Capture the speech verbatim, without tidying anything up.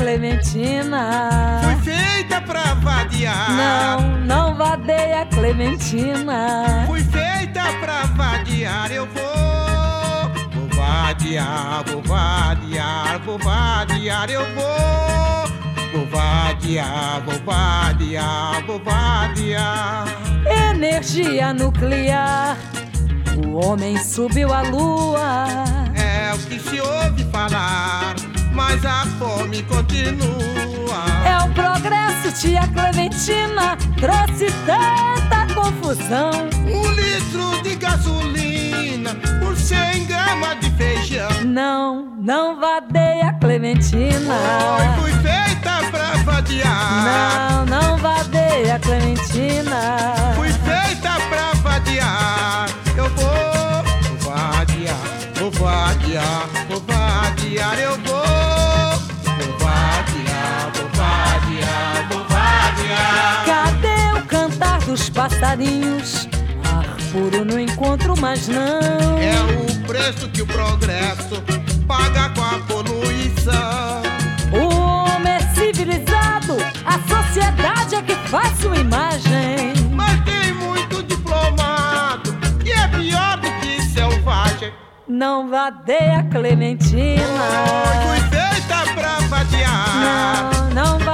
Clementina. Fui feita pra vadiar. Não, não vadeia, Clementina. Fui feita pra vadiar. Eu vou, vou vadiar, vou vadiar, vou vadiar. Eu vou, vou vadiar, vou vadiar, vou vadiar. Energia nuclear, o homem subiu à lua. É o que se ouve falar, mas a fome continua. É o progresso, tia Clementina, trouxe tanta confusão. Um litro de gasolina por cem gramas de feijão. Não, não vadeia, Clementina. Oi, fui feita pra vadiar. Não, não vadeia, Clementina. Fui feita pra vadiar. Eu vou, vou vadiar, vou vadiar, vou vadiar. Eu vou, vou vadiar, vou vadiar, vou vadiar. Cadê o cantar dos passarinhos? Ar puro não encontro mais não. É o preço que o progresso paga com a poluição. O homem é civilizado, a sociedade é que faz sua imagem. Mas tem muito diplomado que é pior do que selvagem. Não vadeia, Clementina. Oi, fui feita pra vadiar. Não, não